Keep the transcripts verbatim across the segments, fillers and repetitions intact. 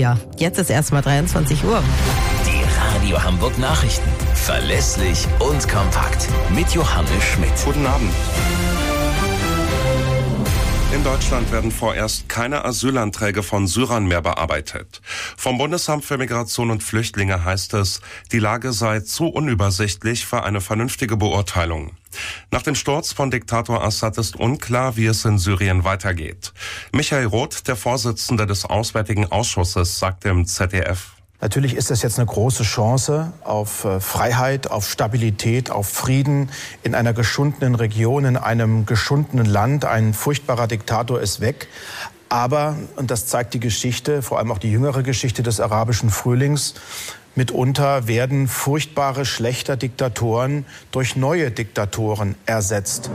ja, jetzt ist erstmal dreiundzwanzig Uhr. Die Radio Hamburg Nachrichten. Verlässlich und kompakt. Mit Johannes Schmidt. Guten Abend. In Deutschland werden vorerst keine Asylanträge von Syrern mehr bearbeitet. Vom Bundesamt für Migration und Flüchtlinge heißt es, die Lage sei zu unübersichtlich für eine vernünftige Beurteilung. Nach dem Sturz von Diktator Assad ist unklar, wie es in Syrien weitergeht. Michael Roth, der Vorsitzende des Auswärtigen Ausschusses, sagte im Z D F: Natürlich ist das jetzt eine große Chance auf Freiheit, auf Stabilität, auf Frieden in einer geschundenen Region, in einem geschundenen Land. Ein furchtbarer Diktator ist weg. Aber, und das zeigt die Geschichte, vor allem auch die jüngere Geschichte des arabischen Frühlings, mitunter werden furchtbare, schlechte Diktatoren durch neue Diktatoren ersetzt.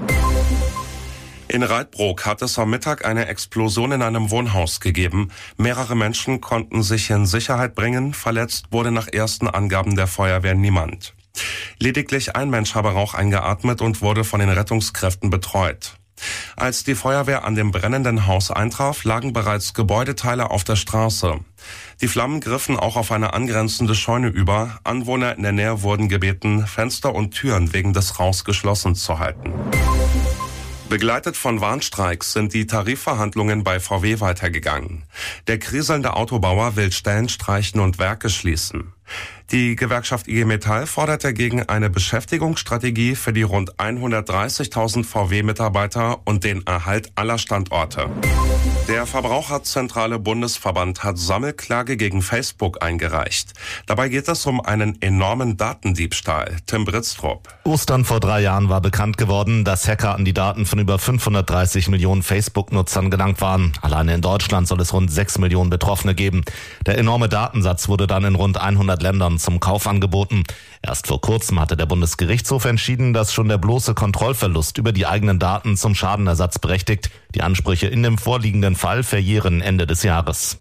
In Reitbrook hat es am Mittag eine Explosion in einem Wohnhaus gegeben. Mehrere Menschen konnten sich in Sicherheit bringen. Verletzt wurde nach ersten Angaben der Feuerwehr niemand. Lediglich ein Mensch habe Rauch eingeatmet und wurde von den Rettungskräften betreut. Als die Feuerwehr an dem brennenden Haus eintraf, lagen bereits Gebäudeteile auf der Straße. Die Flammen griffen auch auf eine angrenzende Scheune über. Anwohner in der Nähe wurden gebeten, Fenster und Türen wegen des Rauchs geschlossen zu halten. Begleitet von Warnstreiks sind die Tarifverhandlungen bei V W weitergegangen. Der kriselnde Autobauer will Stellen streichen und Werke schließen. Die Gewerkschaft I G Metall fordert dagegen eine Beschäftigungsstrategie für die rund hundertdreißigtausend V W-Mitarbeiter und den Erhalt aller Standorte. Der Verbraucherzentrale Bundesverband hat Sammelklage gegen Facebook eingereicht. Dabei geht es um einen enormen Datendiebstahl. Tim Britztrup. Ostern vor drei Jahren war bekannt geworden, dass Hacker an die Daten von über fünfhundertdreißig Millionen Facebook-Nutzern gelangt waren. Alleine in Deutschland soll es rund sechs Millionen Betroffene geben. Der enorme Datensatz wurde dann in rund hundert Ländern zum Kauf angeboten. Erst vor kurzem hatte der Bundesgerichtshof entschieden, dass schon der bloße Kontrollverlust über die eigenen Daten zum Schadenersatz berechtigt. Die Ansprüche in dem vorliegenden Fall verjähren Ende des Jahres.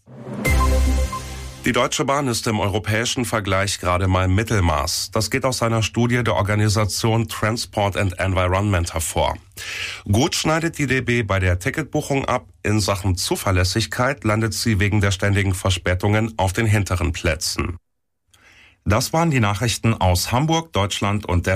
Die Deutsche Bahn ist im europäischen Vergleich gerade mal Mittelmaß. Das geht aus einer Studie der Organisation Transport and Environment hervor. Gut schneidet die D B bei der Ticketbuchung ab. In Sachen Zuverlässigkeit landet sie wegen der ständigen Verspätungen auf den hinteren Plätzen. Das waren die Nachrichten aus Hamburg, Deutschland und der